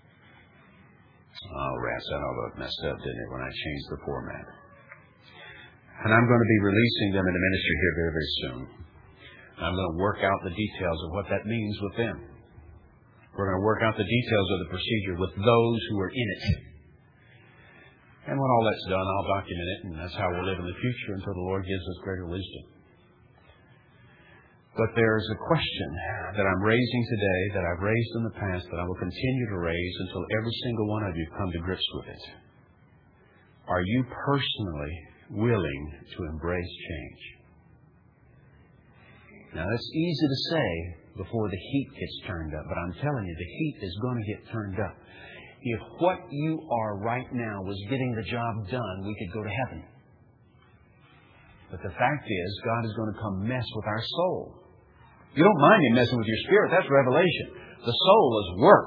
Oh, rats, I know that messed up, didn't it, when I changed the format. And I'm going to be releasing them in the ministry here very, very soon. I'm going to work out the details of what that means with them. We're going to work out the details of the procedure with those who are in it. And when all that's done, I'll document it, and that's how we'll live in the future until the Lord gives us greater wisdom. But there's a question that I'm raising today, that I've raised in the past, that I will continue to raise until every single one of you come to grips with it. Are you personally willing to embrace change? Now, that's easy to say before the heat gets turned up, but I'm telling you, the heat is going to get turned up. If what you are right now was getting the job done, we could go to heaven. But the fact is, God is going to come mess with our soul. You don't mind Him messing with your spirit. That's revelation. The soul is work.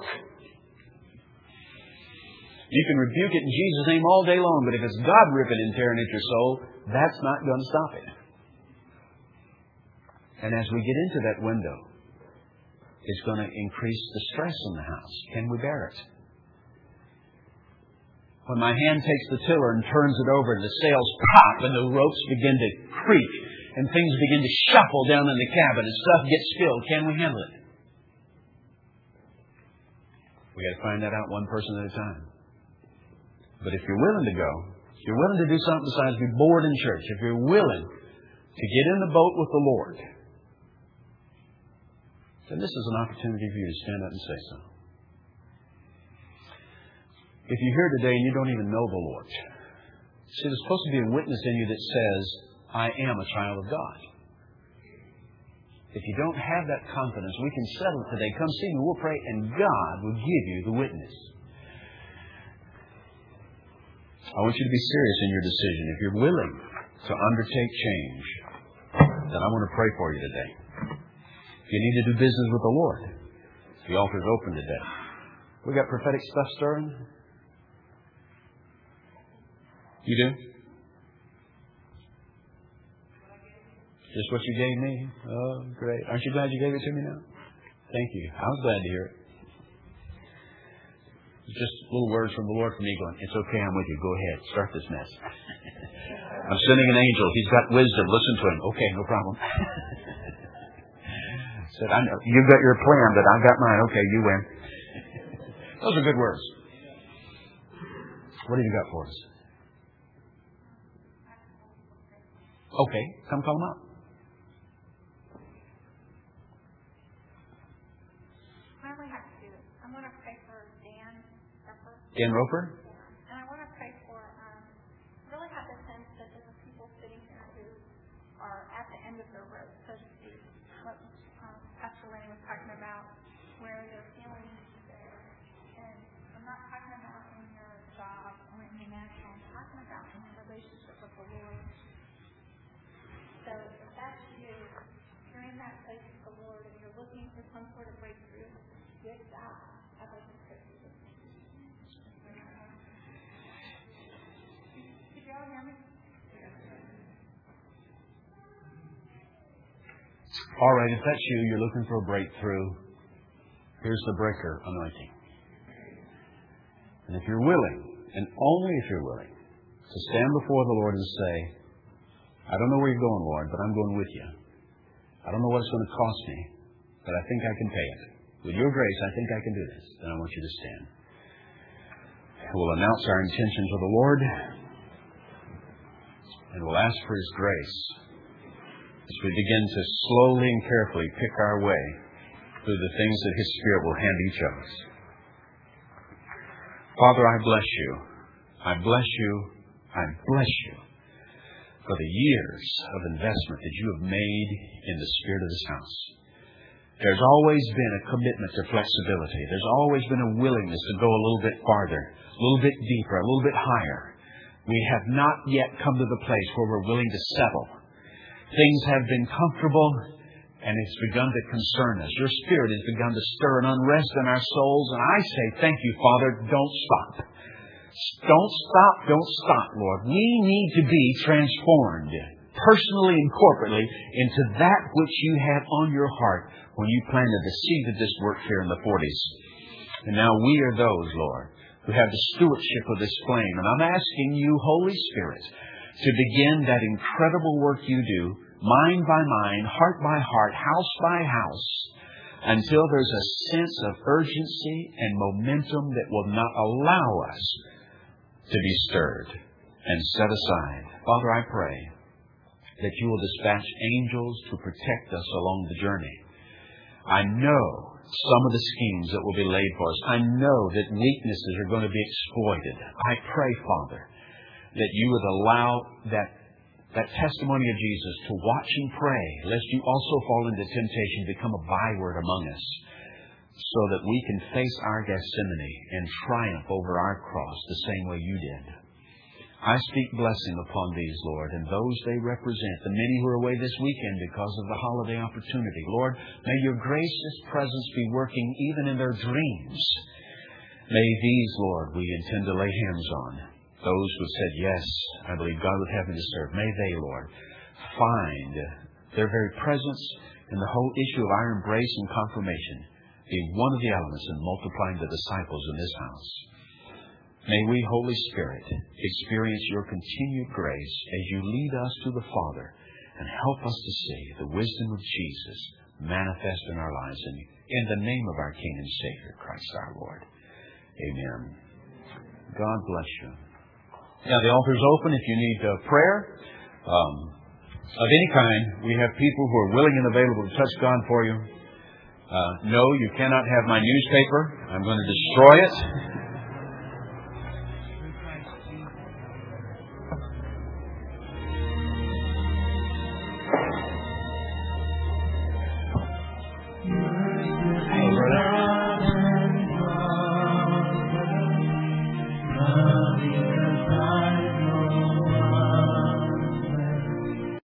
You can rebuke it in Jesus' name all day long, but if it's God ripping and tearing at your soul, that's not going to stop it. And as we get into that window, it's going to increase the stress in the house. Can we bear it? When my hand takes the tiller and turns it over and the sails pop and the ropes begin to creak and things begin to shuffle down in the cabin and stuff gets spilled, can we handle it? We got to find that out one person at a time. But if you're willing to go, if you're willing to do something besides be bored in church, if you're willing to get in the boat with the Lord, then this is an opportunity for you to stand up and say so. If you're here today and you don't even know the Lord, see, there's supposed to be a witness in you that says, I am a child of God. If you don't have that confidence, we can settle it today. Come see me, we'll pray, and God will give you the witness. I want you to be serious in your decision. If you're willing to undertake change, then I want to pray for you today. If you need to do business with the Lord, the altar is open today. We got prophetic stuff stirring? You do? Just what you gave me? Oh, great. Aren't you glad you gave it to me now? Thank you. I was glad to hear it. Just little words from the Lord for me going, it's okay, I'm with you. Go ahead. Start this mess. I'm sending an angel. He's got wisdom. Listen to him. Okay, no problem. Said, I know. You've got your plan, but I've got mine. Okay, you win. Those are good words. What have you got for us? Okay, come call them up. Dan Roper? And I want to pray for, really have the sense that there are people sitting here who are at the end of their rope, so to speak. What Pastor Lenny was talking about, where they're feeling there. And I'm not talking about in your job or in your national, I'm talking about in your relationship with the Lord. So if that's you, if you're in that place with the Lord and you're looking for some sort of breakthrough, with God, I'd like to pray for you. All right, if that's you, you're looking for a breakthrough, here's the breaker anointing. And if you're willing, and only if you're willing, to stand before the Lord and say, I don't know where you're going, Lord, but I'm going with you. I don't know what it's going to cost me, but I think I can pay it. With your grace, I think I can do this. Then I want you to stand. We'll announce our intention to the Lord, and we'll ask for His grace as we begin to slowly and carefully pick our way through the things that His Spirit will hand each of us. Father, I bless you. I bless you. I bless you for the years of investment that you have made in the spirit of this house. There's always been a commitment to flexibility. There's always been a willingness to go a little bit farther, a little bit deeper, a little bit higher. We have not yet come to the place where we're willing to settle. Things have been comfortable, and it's begun to concern us. Your Spirit has begun to stir an unrest in our souls, and I say, thank you, Father, don't stop. Don't stop, don't stop, Lord. We need to be transformed, personally and corporately, into that which you had on your heart when you planted the seed of this work here in the 40s. And now we are those, Lord, who have the stewardship of this flame. And I'm asking you, Holy Spirit, to begin that incredible work you do, mind by mind, heart by heart, house by house, until there's a sense of urgency and momentum that will not allow us to be stirred and set aside. Father, I pray that you will dispatch angels to protect us along the journey. I know some of the schemes that will be laid for us. I know that weaknesses are going to be exploited. I pray, Father, that you would allow that testimony of Jesus to watch and pray, lest you also fall into temptation to become a byword among us, so that we can face our Gethsemane and triumph over our cross the same way you did. I speak blessing upon these, Lord, and those they represent, the many who are away this weekend because of the holiday opportunity. Lord, may your gracious presence be working even in their dreams. May these, Lord, we intend to lay hands on. Those who have said, yes, I believe God would have me to serve. May they, Lord, find their very presence in the whole issue of our embrace and confirmation be one of the elements in multiplying the disciples in this house. May we, Holy Spirit, experience your continued grace as you lead us to the Father and help us to see the wisdom of Jesus manifest in our lives. In the name of our King and Savior, Christ our Lord. Amen. God bless you. Now, the altar's open if you need prayer of any kind. We have people who are willing and available to touch God for you. No, you cannot have my newspaper. I'm going to destroy it.